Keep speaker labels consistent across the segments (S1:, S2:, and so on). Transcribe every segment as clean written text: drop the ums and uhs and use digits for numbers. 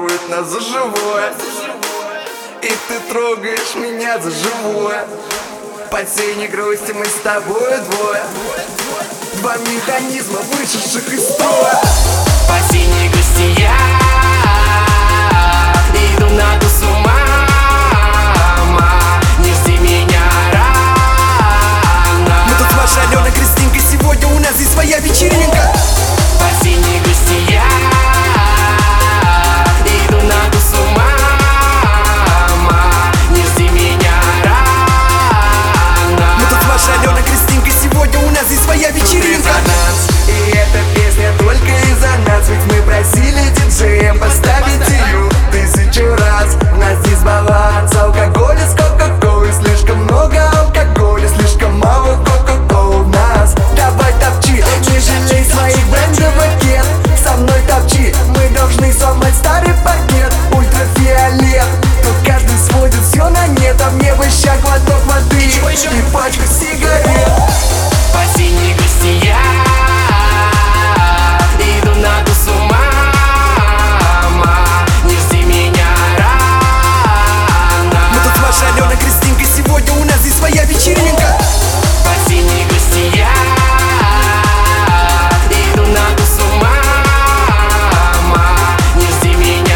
S1: ворует нас за живое. И ты трогаешь меня за живое. По синей грусти мы с тобой двое. Два механизма, вышедших из строя.
S2: По синей грусти я иду на тусу, мама, не жди меня рано.
S1: Мы тут с вашей Аленой Кристинкой, сегодня у нас здесь своя вечеринка.
S2: По синей грусти я иду на тусу, мама, не жди меня рано.
S1: Мы тут с вашей Аленой Кристинкой, сегодня у нас здесь своя вечеринка.
S3: И эта песня только из-за нас. Ведь мы просили диджея поставить ее 1000 раз. У нас здесь баланс алкоголя с кока-колой. Слишком много алкоголя, слишком мало кока-колы в нас. Давай топчи, не жалей своих брендовых кед. Со мной топчи, мы должны сломать старый пакет. Ультрафиолет, тут каждый сводит все на нет. А мне бы ща глоток воды и пачку сигарет.
S2: По синей грусти я иду на тусу, мама, не жди меня рано.
S1: Мы тут с вашей Аленой Кристинкой, сегодня у нас здесь своя вечеринка.
S2: По синей грусти я иду на тусу, мама, не жди меня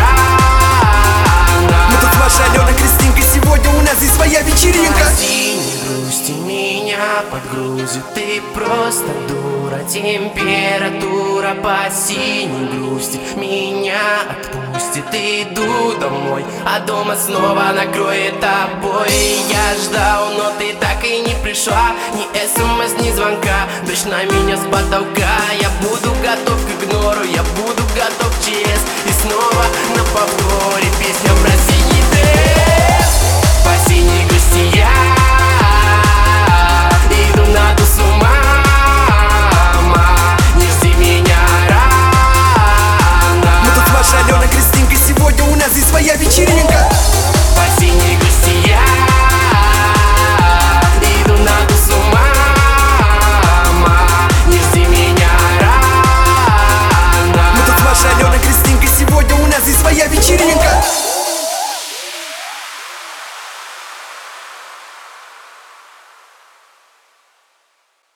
S2: рано.
S1: Мы тут с вашей Аленой Кристинкой, сегодня у нас здесь своя вечеринка.
S2: По синей грусти меня подгрузит, ты просто дура. Температура по синей грусти меня отпустит. Иду домой, а дома снова накроет обои. Я ждал, но ты так и не пришла. Ни смс, ни звонка, дождь на меня с потолка. Я буду готов к игнору, я буду готов к ЧС. И снова на повторе песня про синий дресс. По синей грусти я иду на тусу, мама, не жди меня рано.
S1: Мы тут с вашей Аленой Кристинкой, сегодня у нас здесь своя вечеринка.
S2: По синей грусти я иду на тусу, мама, не жди меня рано.
S1: Мы тут с вашей Аленой Кристинкой, сегодня у нас здесь своя вечеринка.